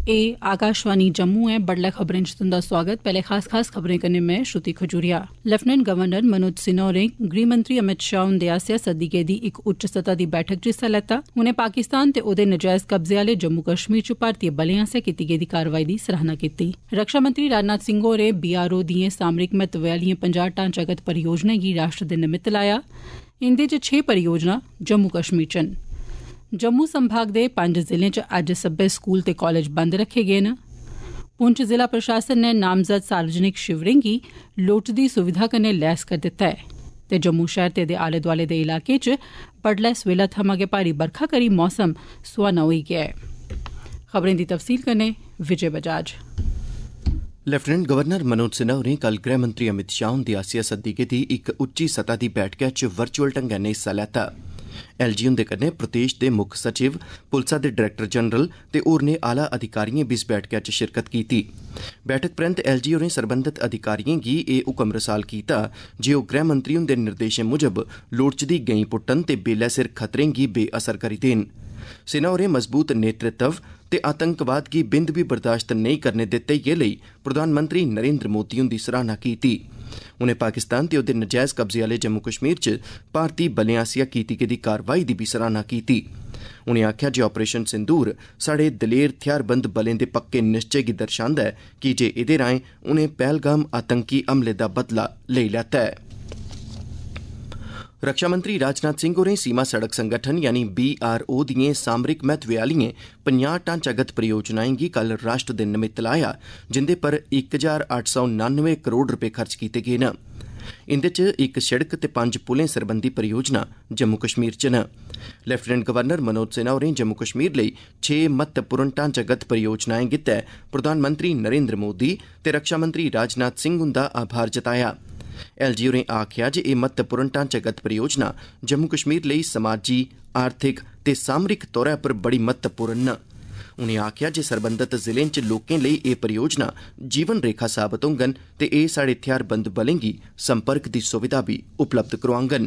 ए आकाशवाणी जम्मू है। बडलै खबरें च तुंदा स्वागत। पहले खास खबरें कन्नै में श्रुति खजूरिया। लेफ्टिनेंट गवर्नर मनोज सिन्हा होरें गृह मंत्री अमित शाह हुंदे आसेआ सद्दी गेदी इक उच्च सतह दी बैठक च हिस्सा लैता। उनें पाकिस्तान ते ओहदे नजैज कब्जे आले जम्मू कश्मीर च भारतीय बलें आसेआ कीती गेदी कारवाई दी सराहना कीती। रक्षा मंत्री राजनाथ सिंह होरें BRO दिएं सामरिक महत्व आलिएं 50 ढांचागत परियोजनाएं गी राष्ट्र दे निमित्त लाया। इंदे च 6 परियोजना जम्मू कश्मीर च न। जम्मू संभाग दे 5 जिलें च अज्ज सब्बै स्कूल ते कॉलेज बंद रखे गे न। पुंछ जिला प्रशासन ने नामजद सार्वजनिक शिविरें गी लोड़चदी सुविधा कन्नै लैस करी दित्ता है ते जम्मू शैहर ते एदे आले दुआले दे इलाकें च बडलै सवेला थमां गै भारी बरखा करी मौसम सुहाना होई गेआ ऐ। खबरें दी तफसील कन्नै विजय बजाज। लेफ्टिनेंट गवर्नर मनोज सिन्हा होरें कल गृह मंत्री अमित शाह हुंदे आसेआ सद्दी गेदी इक उच्ची सतह दी बैठका च वर्चुअल ढंगै नै हिस्सा लैता। LG हुंदे कन्नै प्रदेश दे मुक्ख सचिव, पुलसा दे डायरेक्टर जनरल ते होरनें आला अधिकारिएं बी इस बैठका च शिरकत कीती। बैठक परैंत LG होरें सरबंधत अधिकारिएं गी एह् हुक्म रसाल कीता जे ओह् गृह मंत्री हुंदे निर्देशें मुजब लोड़चदी गैंई पुट्टन ते बेल्लै सिर खतरें गी बेअसर करी देन। सिन्हा होरें मजबूत नेतृत्व ते आतंकवाद गी बिंद बी बर्दाश्त नेईं करने दे धैइये लेई प्रधानमंत्री नरेंद्र मोदी हुंदी सराहना कीती। उनें पाकिस्तान ते ओहदे नजैज कब्जे आले जम्मू कश्मीर च भारतीय बलें आसेआ कीती गेदी कारवाई दी बी सराहना कीती। उनें आखेआ जे ऑपरेशन सिंदूर स्हाड़े दलेर थेहारबंद बलें दे पक्के निश्चय गी दर्शांदा है कीजे एहदे राएं उनें पहलगाम आतंकी हमले दा बदला लेई लैता है। रक्षा मंत्री राजनाथ सिंह होरें सीमा सड़क संगठन यानी BRO दिएं सामरिक महत्व आलिएं 50 ढांचागत परियोजनाएं गी कल राष्ट्र दे निमित्त लाया, जिंदे पर 1899 करोड़ रपे खर्च कीते गे न। इंदे च इक सड़क ते 5 पुलें सरबंधी परियोजना जम्मू कश्मीर च न। लेफ्टिनेंट गवर्नर मनोज सिन्हा होरें जम्मू कश्मीर लेई 6 महत्वपूर्ण ढांचागत परियोजनाएं गित्तै प्रधानमंत्री नरेंद्र मोदी ते रक्षा मंत्री राजनाथ सिंह हुंदा आभार जताया। LG होरें आखेआ जे एह् महत्वपूर्ण ढांचागत परियोजना जम्मू कश्मीर लेई समाजी, आर्थिक ते सामरिक तौरा पर बड़ी महत्वपूर्ण न। उनें आखेआ जे सरबंधत जिलें च लोकें लेई एह् परियोजना जीवन रेखा साबत होङन ते एह् स्हाड़े थेहारबंद बलें गी संपर्क दी सुविधा भी उपलब्ध करोआङन।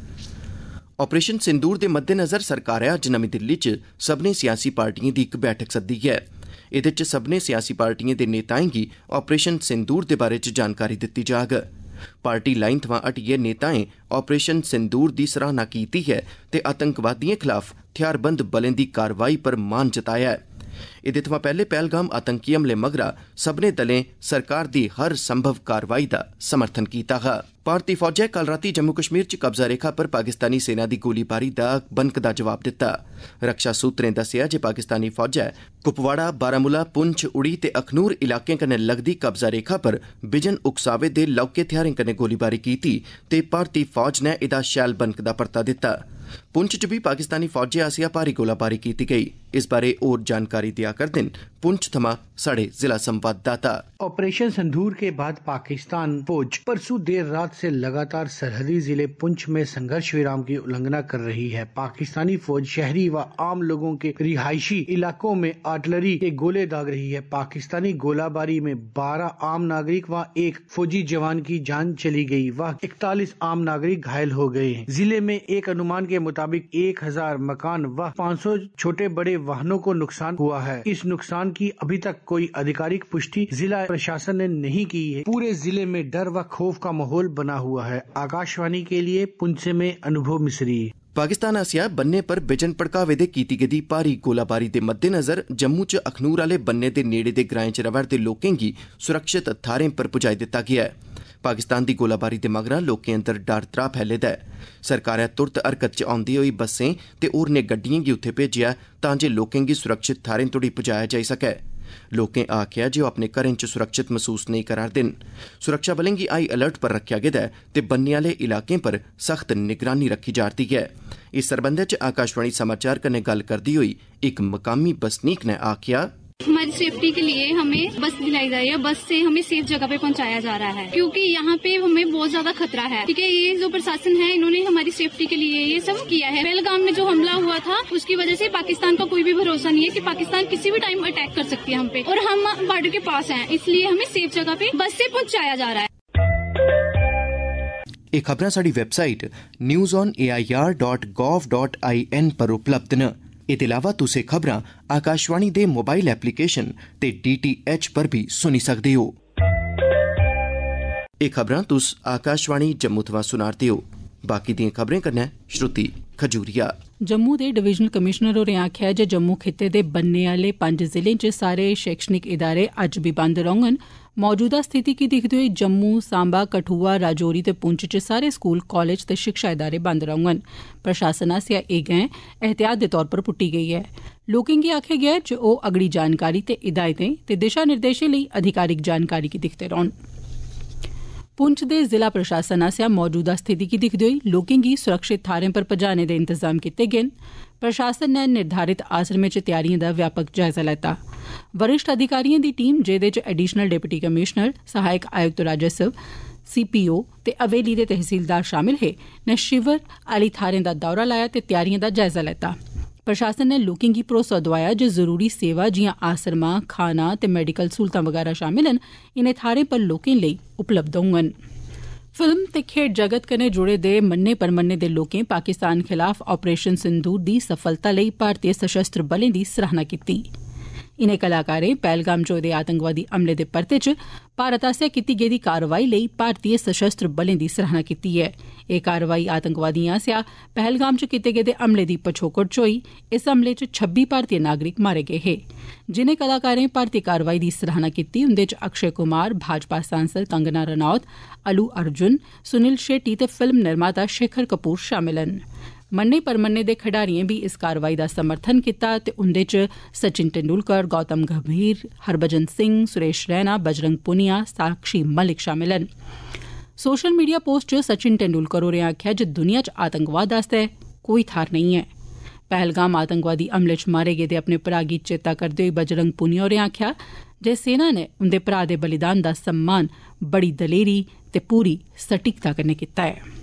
ऑपरेशन सिंदूर दे मद्देनज़र सरकारै अज्ज नमीं दिल्ली च सब्भनें सियासी पार्टिएं दी इक बैठक सद्दी ऐ। एह्दे च सब्भनें सियासी पार्टिएं दे नेताएं गी ऑपरेशन सिंदूर दे बारे च जानकारी दित्ती जाग। पार्टी लाइन थमां हटियै नेताएं ऑपरेशन सिंदूर दी सराहना कीती है ते आतंकवादिएं खिलाफ थेहारबंद बलें दी कारवाई पर मान जताया है। एह्दे थमां पैह्ले पहलगाम आतंकी हमले मगरा सब्भनें दलें सरकार दी हर संभव कारवाई दा समर्थन कीता हा। भारतीय फौजै कल रातीं जम्मू कश्मीर च कब्जा रेखा पर पाकिस्तानी सेना दी गोलीबारी दा बनकदा जवाब दित्ता। रक्षा सूत्रें दस्सेआ जे पाकिस्तानी फौजै कुपवाड़ा, बारामूला, पुंछ, उड़ी ते अखनूर इलाकें कन्नै लगदी कब्जा रेखा पर बिजन उकसावे दे लौह्के हथियारें कन्नै गोलीबारी कीती ते भारतीय फौज नै एह्दा शैल बनकदा परता दित्ता। पुंछ च भी पाकिस्तानी फौजै आसेआ भारी गोलाबारी कीती गेई। इस बारे होर जानकारी दिया करदे न पुंछ थमां साढ़े जिला संवाददाता। ऑपरेशन संदूर के बाद पाकिस्तान फौज परसों देर रात से लगातार सरहदी जिले पुंछ में संघर्ष विराम की उल्लंघना कर रही है। पाकिस्तानी फौज शहरी व आम लोगों के रिहायशी इलाकों में आर्टिलरी के गोले दाग रही है। पाकिस्तानी गोलाबारी में 12 आम नागरिक व 1 फौजी जवान की जान चली गई व 41 आम नागरिक घायल हो गए हैं। जिले में एक अनुमान के मुताबिक 1000 मकान व 500 छोटे बड़े वाहनों को नुकसान हुआ है। इस नुकसान की अभी तक कोई आधिकारिक पुष्टि जिला प्रशासन ने नहीं की है। पूरे जिले में डर व खौफ का माहौल बना हुआ है। आकाशवाणी के लिए पुंछ में अनुभव मिश्री। पाकिस्तान आसेआ बन्ने पर बिजन भड़कावे दे कीती गेदी भारी गोलाबारी दे मद्देनज़र जम्मू च अखनूर आले बन्ने दे नेड़े दे ग्राएं च रवा'रदे लोकें गी सुरक्षित थाह्रें पर पुजाई दित्ता गेआ ऐ। पाकिस्तान दी गोलाबारी दे मगरा लोकें अंदर डर त्राह् फैले दा ऐ। सरकारै तुरत हरकत च औंदी होई बसें ते होरनें गड्डिएं गी उत्थे भेजेआ तां जे लोकें गी सुरक्षित थाह्रें तोड़ी पुजाया जाई सकै। लोकें आखेआ जे ओह् अपने घरें च सुरक्षित महसूस नेईं करा'रदे न। सुरक्षा बलें गी हाई अलर्ट पर रखेआ गेदा ऐ ते बन्ने आह्ले इलाकें पर सख्त निगरानी रखी जा'रदी ऐ। इस सरबंधै च आकाशवाणी समाचार कन्नै गल्ल करदी होई एक मकामी बसनीक ने आखेआ, हमारी सेफ्टी के लिए हमें बस दिलाई जा रही है। बस से हमें सेफ जगह पे पहुंचाया जा रहा है क्योंकि यहाँ पे हमें बहुत ज्यादा खतरा है। ठीक है, ये जो प्रशासन है इन्होंने हमारी सेफ्टी के लिए ये सब किया है। पहलगाम में जो हमला हुआ था उसकी वजह से पाकिस्तान का कोई भी भरोसा नहीं है कि पाकिस्तान किसी भी टाइम अटैक कर सकती है हम पे, और हम बॉर्डर के पास हैं, इसलिए हमें सेफ जगह पे बस से पहुंचाया जा रहा है। ਇਹ ਖਬਰਾਂ ਸਾਡੀ ਵੈਬਸਾਈਟ newsonair.gov.in पर उपलब्ध न। एह्दे अलावा तुस एह् खबरां आकाशवाणी दे मोबाइल एप्लीकेशन ते DTH पर भी सुनी सकदे हो। एह् खबरां तुस आकाशवाणी जम्मू थमां सुना'रदे हो। बाकी दियें खबरें कन्नै श्रुति खजूरिया। जम्मू दे डिवीजनल कमिशनर होरें आखेआ जे जम्मू खित्ते दे बन्ने आह्ले 5 जिलें च सारे शैक्षणिक इदारे अज्ज बी बंद रौह्ङन। मौजूदा स्थिति गी दिक्खदे होई जम्मू, सांबा, कठुआ, राजौरी ते पुंछ च सारे स्कूल, कालेज ते शिक्षा इदारे बंद रौह्ङन। प्रशासन आसेआ एह् गैं एहतियात दे तौर पर पुट्टी गेई ऐ। लोकें गी आखेआ गेआ ऐ जे ओह् अगड़ी जानकारी ते हिदायतें ते दिशा निर्देशें लेई अधिकारिक जानकारी गी दिक्खदे रौह्न। पुंछ दे जिला प्रशासन आसेआ मौजूदा स्थिति गी दिक्खदे होई लोकें गी सुरक्षित थाह्रें पर पजाने दे इंतजाम कीते गे न। प्रशासन नै निर्धारित आसरमें च तैयारिएं दा व्यापक जायजा लैता। वरिष्ठ अधिकारिएं दी टीम जेह्दे च एडिशनल डिप्टी कमिशनर, सहायक आयुक्त राजस्व, CPO ते हवेली दे तहसीलदार शामिल हे, ने शिवर आली थाह्रें दा दौरा लाया ते तैयारिएं दा जायजा लैता। प्रशासन ने लोकें गी भरोसा दोआया जे जरूरी सेवा जियां आसरमा, खाना ते मेडिकल सहूलतां वगैरा शामिल न, इनें थाह्रें पर लोकें लेई उपलब्ध होङन। फिल्म ते खेड जगत कन्नै जुड़े दे मन्ने परमन्ने दे लोकें पाकिस्तान खिलाफ ऑपरेशन सिंदूर दी सफलता लेई भारतीय सशस्त्र बलें दी सराहना कीती। इनें कलाकारें पहलगाम च होए दे आतंकवादी हमले दे परते च भारत आसेआ कीती गेदी कारवाई लेई भारतीय सशस्त्र बलें दी सराहना कीती ऐ। एह् कारवाई आतंकवादिएं आसेआ पहलगाम च कीते गेदे हमले दी पछोकड़ च होई। इस हमले च 26 भारतीय नागरिक मारे गे हे। जिनें कलाकारें भारतीय कारवाई दी सराहना कीती उंदे च अक्षय कुमार, भाजपा सांसद कंगना रनौत, अलू अर्जुन, सुनील शेट्टी ते फिल्म निर्माता शेखर कपूर शामिल न। मन्ने परमन्ने दे खडारिएं भी इस कारवाई दा समर्थन कीता ते उंदे च सचिन तेंदुलकर, गौतम गंभीर, हरभजन सिंह, सुरेश रैना, बजरंग पुनिया, साक्षी मलिक शामिल न। सोशल मीडिया पोस्ट च सचिन तेंदुलकर होरें आखेआ जे दुनिया च आतंकवाद आस्तै कोई थाह्र नेईं ऐ। पहलगाम आतंकवादी हमले च मारे गेदे अपने भ्राऽ गी चेता करदे होई बजरंग पुनिया होरें आखेआ जे सेना ने उंदे भ्राऽ दे बलिदान दा सम्मान बड़ी दलेरी ते पूरी सटीकता कन्नै कीता ऐ।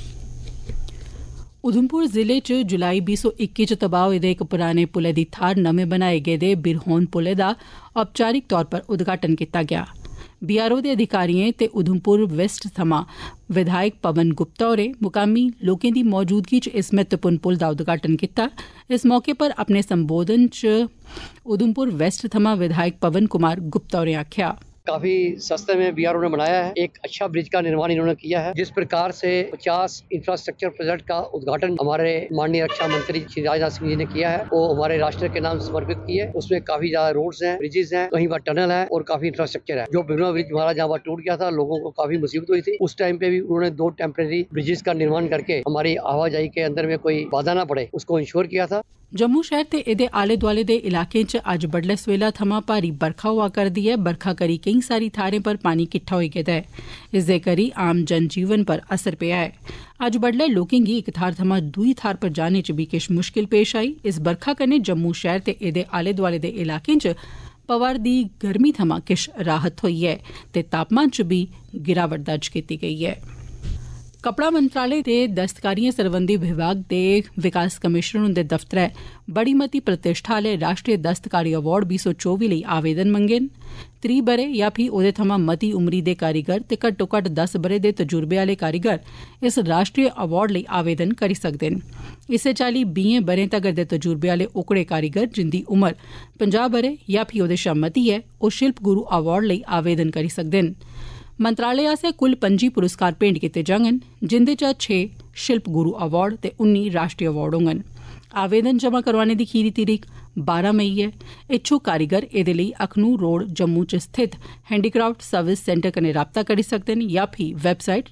उधमपुर जिले च जुलाई 2021 च तबाह होए दे इक पुराने पुलै दी थाह्र नमें बनाए गेदे बिरहोन पुलै दा औपचारिक तौर पर उद्घाटन कीता गेआ। BRO दे अधिकारिएं ते उधमपुर वेस्ट थमां विधायक पवन गुप्ता होरें मुकामी लोकें दी मौजूदगी च इस महत्वपूर्ण पुल दा उद्घाटन कीता। इस मौके पर अपने संबोधन च उधमपुर वेस्ट थमां विधायक पवन कुमार गुप्ता होरें आखेआ, काफी सस्ते में BRO ने बनाया है। एक अच्छा ब्रिज का निर्माण इन्होंने किया है। जिस प्रकार से 50 इंफ्रास्ट्रक्चर प्रोजेक्ट का उद्घाटन हमारे माननीय रक्षा मंत्री श्री राजनाथ सिंह जी ने किया है, वो हमारे राष्ट्र के नाम समर्पित किए। उसमें काफी ज्यादा रोड्स हैं, ब्रिजेस हैं, कहीं पर टनल है और काफी इंफ्रास्ट्रक्चर है। जो बिरवा ब्रिज हमारा जहाँ पर टूट गया था, लोगों को काफी मुसीबत हुई थी, उस टाइम पे भी उन्होंने 2 टेम्परेरी ब्रिजेस का निर्माण करके हमारी आवाजाही के अंदर में कोई बाधा न पड़े, उसको इंश्योर किया था। जम्मू शहर ते एदे आले दुआले दे इलाकें च अज्ज बड्डलै सवेला थमां भारी बरखा होआ करदी ऐ। बरखा करी केईं सारी थाह्रें पर पानी किट्ठा होई गेदा ऐ। इसदे करी आम जनजीवन पर असर पेआ ऐ। अज्ज बड्डलै लोकें गी इक थाह्र थमां दूई थाह्र पर जाने च भी किश मुश्किल पेश आई। इस बरखा कन्नै जम्मू शहर ते एदे आले दुआले दे इलाकें च पवा'रदी गर्मी थमां किश राहत थ्होई ऐ ते तापमान च भी गिरावट दर्ज कीती गेई ऐ। कपड़ा मंत्रालय दे दस्तकारिएं सरबंधी विभाग दे विकास कमिशनर हुंदे दफ्तरै बड़ी मती प्रतिष्ठा आह्ले राष्ट्रीय दस्तकारी अवार्ड 2024 लेई आवेदन मंगे न। 30 ब'रे या फ्ही ओह्दे थमां मती उमरी दे कारीगर ते घट्टोघट्ट 10 ब'रे दे तजुर्बे आह्ले कारीगर इस राष्ट्रीय अवार्ड लेई आवेदन करी सकदे न। इस्सै चाल्ली 20 ब'रें तगर दे तजुर्बे आह्ले ओकड़े कारीगर जिंदी उमर 50 ब'रे या फ्ही ओह्दे शा मती ऐ, ओह् शिल्प गुरु अवार्ड लेई आवेदन करी सकदे न। मंत्रालय आसेआ कुल 25 पुरस्कार भेंट कीते जाङन, जिंदे चा 6 शिल्प गुरु अवार्ड ते 19 राष्ट्रीय अवार्ड होङन। आवेदन जमा करोआने दी खीरी तरीक 12 मई ऐ। इच्छुक कारीगर एह्दे लेई अखनूर रोड जम्मू च स्थित हैंडीक्राफ्ट सर्विस सेंटर कन्नै राबता करी सकदे न या फ्ही वैबसाइट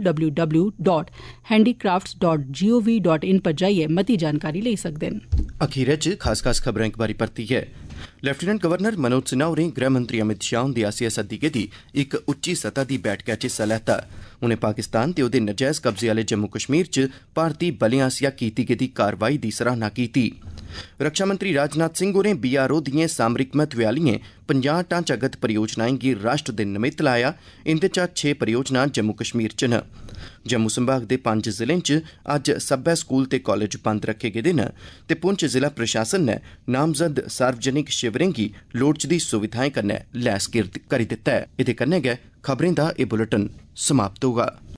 www.handicrafts.gov.in पर जाइयै मती जानकारी लेई सकदे न। अखीरै च खास खबरें इक बारी परतियै लेफ्टिनेंट गवर्नर मनोज सिन्हा होरें गृह मंत्री अमित शाह हुंदी आसेआ सद्दी गेदी इक उच्ची सतह दी बैठका च हिस्सा लैता। उनें पाकिस्तान ते ओह्दे नजैज कब्जे आह्ले जम्मू कश्मीर च भारती बलें आसेआ कीती गेदी कार्रवाई दी सराहना कीती। रक्षा मंत्री राजनाथ सिंह होरें BRO दिएं सामरिक महत्व आह्लिएं 50 ढांचागत परियोजनाएं गी राष्ट्र दे नमित्त लाया। इंदे चा 6 परियोजनां जम्मू कश्मीर च न। जम्मू संभाग दे 5 जिलें च अज्ज सब्बै स्कूल ते कॉलेज बंद रखे गेदे न ते पुंछ जिला प्रशासन ने नामजद सार्वजनिक शिविरें गी लोड़चदी सुविधाएं कन्नै लैस करी दित्ता ऐ। एह्दे कन्नै गै खबरें दा एह् बुलेटिन समाप्त होगा।